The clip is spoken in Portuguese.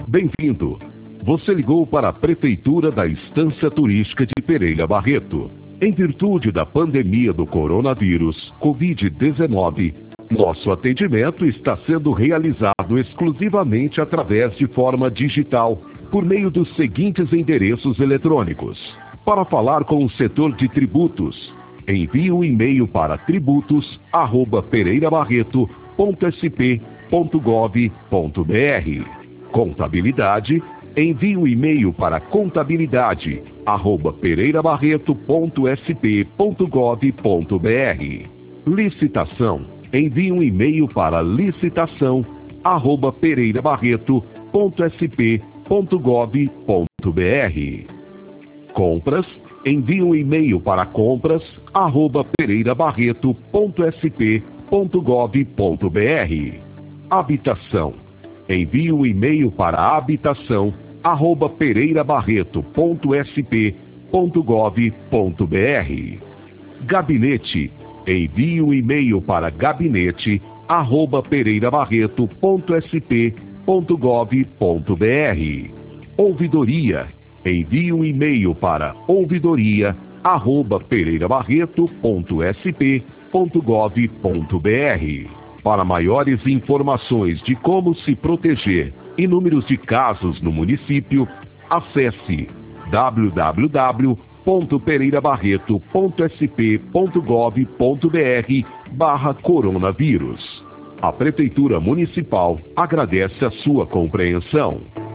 Bem-vindo. Você ligou para a Prefeitura da Estância Turística de Pereira Barreto. Em virtude da pandemia do coronavírus, Covid-19, nosso atendimento está sendo realizado exclusivamente através de forma digital, por meio dos seguintes endereços eletrônicos. Para falar com o setor de tributos, envie um e-mail para tributos@pereirabarreto.sp.gov.br. Contabilidade, envie um e-mail para contabilidade@pereirabarreto.sp.gov.br. Licitação, envie um e-mail para licitação@pereirabarreto.sp.gov.br. Compras, envie um e-mail para compras@pereirabarreto.sp.gov.br. Habitação, envie um e-mail para habitação@pereirabarreto.sp.gov.br. Gabinete, envie um e-mail para gabinete@pereirabarreto.sp.gov.br. Ouvidoria, envie um e-mail para ouvidoria@pereirabarreto.sp.gov.br. Para maiores informações de como se proteger e números de casos no município, acesse www.pereirabarreto.sp.gov.br/coronavírus. A Prefeitura Municipal agradece a sua compreensão.